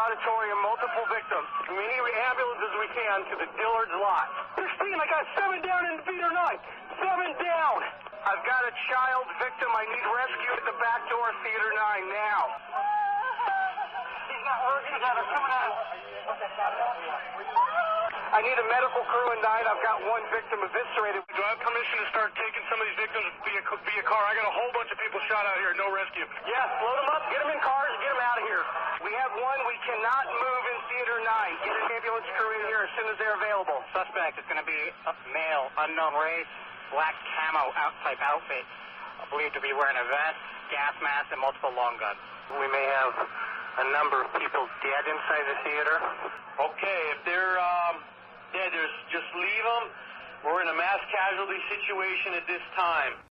auditorium, multiple victims. We need ambulances we can to the Dillard's lot. 16, I got 7 down in theater 9. 7 down. I've got a child victim. I need rescue at the back door of theater 9 now. He's not working. They're coming out. I need a medical crew in 9. I've got 1 victim eviscerated. Do I have permission to start taking some of these victims via car? I got a whole bunch of people shot out here. No rescue. Yes, load them up. Get them in cars and get them out of here. We have 1. We cannot move in theater 9. Get an ambulance crew in here as soon as they're available. Suspect is going to be a male, unknown race, black camo type outfit. Believed to be wearing a vest, gas mask, and multiple long guns. We may have a number of people dead inside the theater. Okay, if they're dead, just leave them. We're in a mass casualty situation at this time.